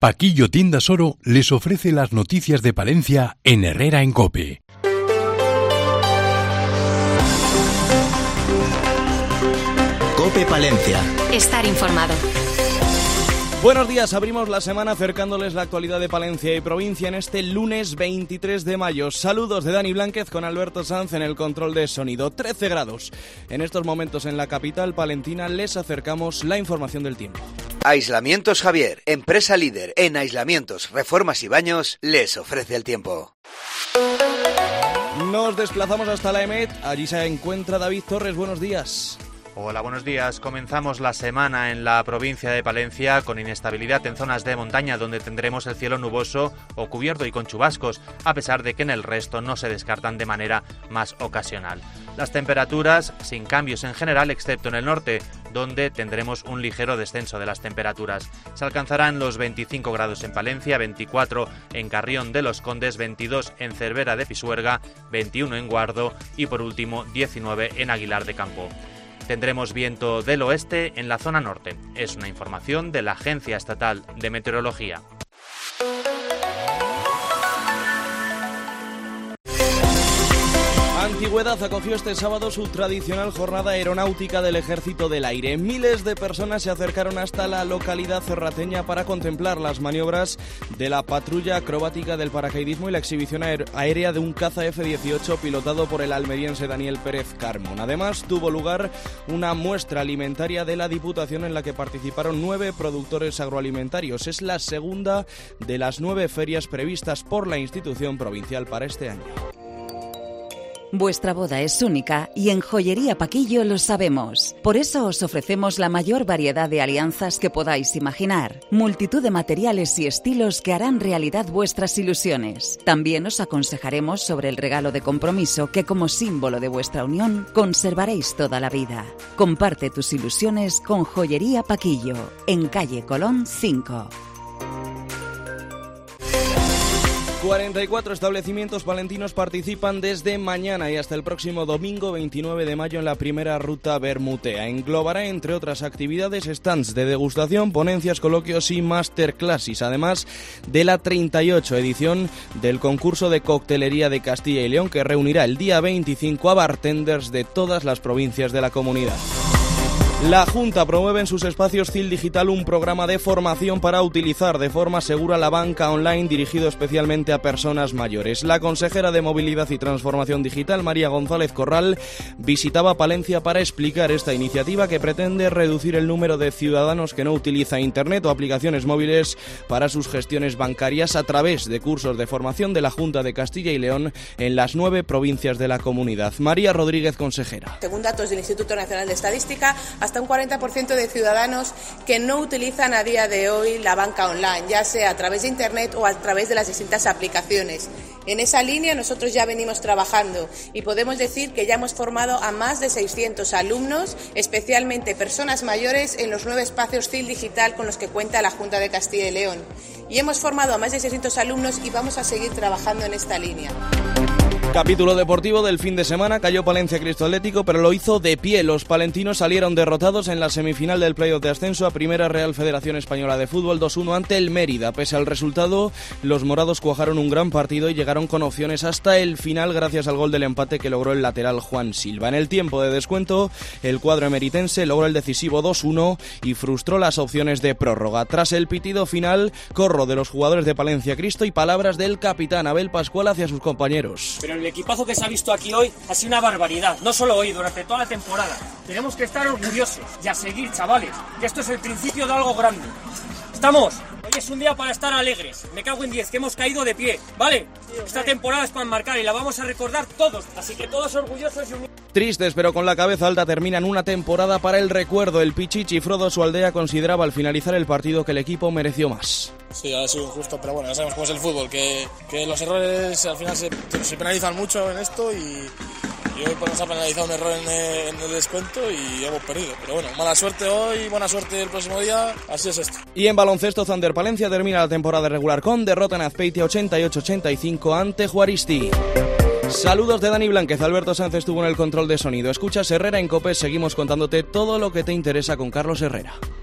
Paquillo Tiendas Oro les ofrece las noticias de Palencia en Herrera en COPE. COPE Palencia. Estar informado. Buenos días, abrimos la semana acercándoles la actualidad de Palencia y provincia en este lunes 23 de mayo. Saludos de Dani Blánquez con Alberto Sanz en el control de sonido. 13 grados. En estos momentos en la capital palentina les acercamos la información del tiempo. Aislamientos Javier, empresa líder en aislamientos, reformas y baños, les ofrece el tiempo. Nos desplazamos hasta la EMET, allí se encuentra David Torres, buenos días. Hola, buenos días. Comenzamos la semana en la provincia de Palencia con inestabilidad en zonas de montaña donde tendremos el cielo nuboso o cubierto y con chubascos, a pesar de que en el resto no se descartan de manera más ocasional. Las temperaturas sin cambios en general, excepto en el norte, donde tendremos un ligero descenso de las temperaturas. Se alcanzarán los 25 grados en Palencia, 24 en Carrión de los Condes, 22 en Cervera de Pisuerga, 21 en Guardo y por último 19 en Aguilar de Campo. Tendremos viento del oeste en la zona norte. Es una información de la Agencia Estatal de Meteorología. Antigüedad acogió este sábado su tradicional jornada aeronáutica del Ejército del Aire. Miles de personas se acercaron hasta la localidad cerrateña para contemplar las maniobras de la patrulla acrobática del paracaidismo y la exhibición aérea de un caza F-18 pilotado por el almeriense Daniel Pérez Carmón. Además, tuvo lugar una muestra alimentaria de la Diputación en la que participaron 9 productores agroalimentarios. Es la segunda de las 9 ferias previstas por la institución provincial para este año. Vuestra boda es única y en Joyería Paquillo lo sabemos. Por eso os ofrecemos la mayor variedad de alianzas que podáis imaginar. Multitud de materiales y estilos que harán realidad vuestras ilusiones. También os aconsejaremos sobre el regalo de compromiso que como símbolo de vuestra unión conservaréis toda la vida. Comparte tus ilusiones con Joyería Paquillo, en calle Colón 5. 44 establecimientos palentinos participan desde mañana y hasta el próximo domingo 29 de mayo en la primera ruta Bermutea. Englobará, entre otras actividades, stands de degustación, ponencias, coloquios y masterclasses, además de la 38 edición del concurso de coctelería de Castilla y León, que reunirá el día 25 a bartenders de todas las provincias de la comunidad. La Junta promueve en sus espacios CIL Digital un programa de formación para utilizar de forma segura la banca online dirigido especialmente a personas mayores. La consejera de Movilidad y Transformación Digital, María González Corral, visitaba Palencia para explicar esta iniciativa que pretende reducir el número de ciudadanos que no utilizan Internet o aplicaciones móviles para sus gestiones bancarias a través de cursos de formación de la Junta de Castilla y León en las 9 provincias de la comunidad. María Rodríguez, consejera. Según datos del Instituto Nacional de Estadística, hasta un 40% de ciudadanos que no utilizan a día de hoy la banca online, ya sea a través de Internet o a través de las distintas aplicaciones. En esa línea nosotros ya venimos trabajando y podemos decir que ya hemos formado a más de 600 alumnos, especialmente personas mayores, en los 9 espacios CIL Digital con los que cuenta la Junta de Castilla y León. Y hemos formado a más de 600 alumnos y vamos a seguir trabajando en esta línea. Capítulo deportivo del fin de semana, cayó Palencia Cristo Atlético, pero lo hizo de pie. Los palentinos salieron derrotados en la semifinal del playoff de ascenso a Primera Real Federación Española de Fútbol 2-1 ante el Mérida. Pese al resultado, los morados cuajaron un gran partido y llegaron con opciones hasta el final gracias al gol del empate que logró el lateral Juan Silva. En el tiempo de descuento, el cuadro emeritense logró el decisivo 2-1 y frustró las opciones de prórroga. Tras el pitido final, corro de los jugadores de Palencia Cristo y palabras del capitán Abel Pascual hacia sus compañeros. Pero el equipazo que se ha visto aquí hoy ha sido una barbaridad, no solo hoy, durante toda la temporada. Tenemos que estar orgullosos y a seguir, chavales, que esto es el principio de algo grande. ¿Estamos? Hoy es un día para estar alegres. Me cago en 10, que hemos caído de pie, ¿vale? Esta temporada es para enmarcar y la vamos a recordar todos, así que todos orgullosos y unidos. Tristes, pero con la cabeza alta, terminan una temporada para el recuerdo. El Pichichi Frodo su aldea consideraba al finalizar el partido que el equipo mereció más. Sí, ha sido injusto, pero bueno, ya sabemos cómo es el fútbol, que los errores al final se penalizan mucho en esto y hoy pues nos ha penalizado un error en el descuento y hemos perdido. Pero bueno, mala suerte hoy, buena suerte el próximo día, así es esto. Y en baloncesto, Thunder Palencia termina la temporada regular con derrota en Azpeitia 88-85 ante Juaristi. Saludos de Dani Blánquez, Alberto Sanz estuvo en el control de sonido. Escuchas Herrera en COPE, seguimos contándote todo lo que te interesa con Carlos Herrera.